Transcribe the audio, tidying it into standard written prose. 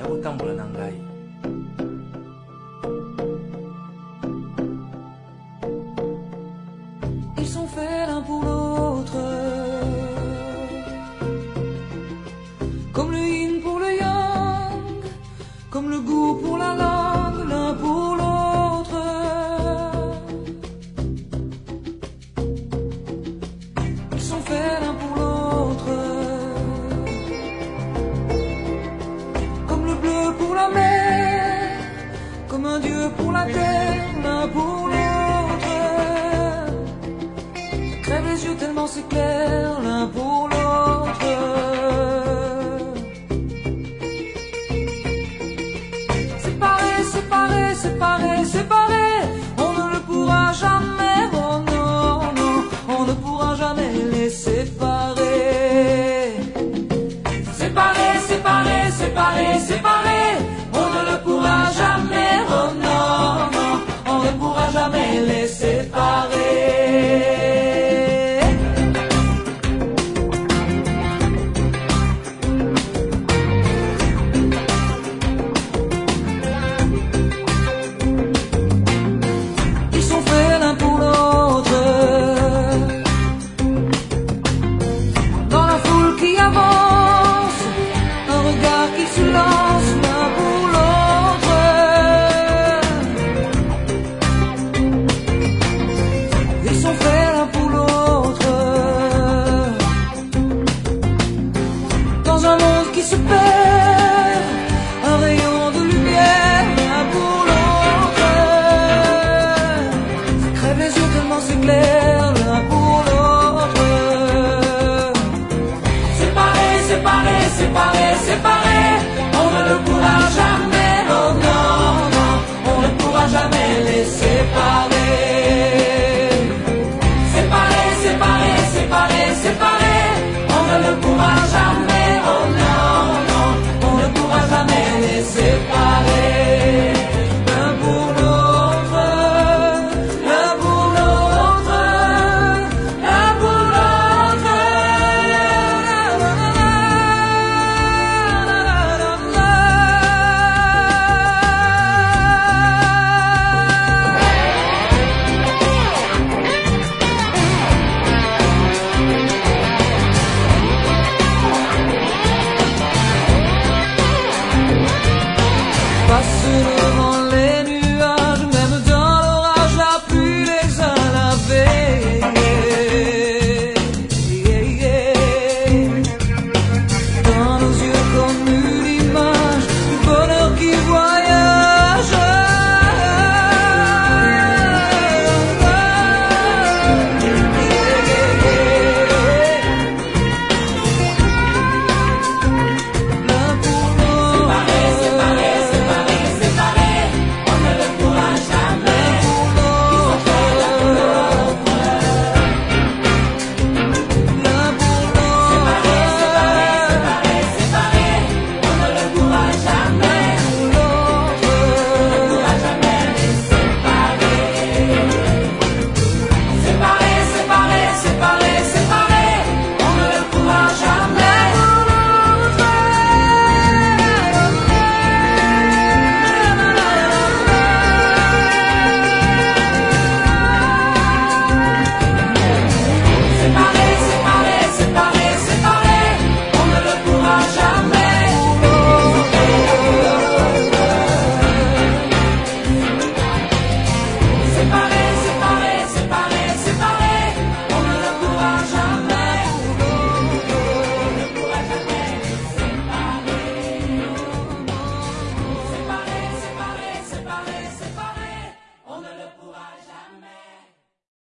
ya kotambola na ngai. Ils sont faits l'un pour l'autre, comme le yin pour le yang, comme le goût pour la langue, l'un pour l'autre. Ils sont faits l'un pour l'autre, comme le bleu pour la mer, comme un dieu pour la terre, l'un pour l'autre. Crève les yeux tellement c'est clair, l'un pour l'autre. Séparés, séparés, séparés, séparés, on ne le pourra jamais, oh non, non, on ne pourra jamais les séparer. Séparés, séparés, séparés, séparés.